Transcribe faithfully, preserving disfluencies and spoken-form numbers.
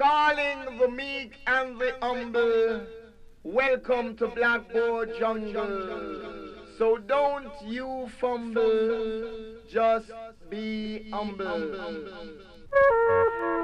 calling the meek and the humble. Welcome to Blackboard Jungle. So don't you fumble, just be humble.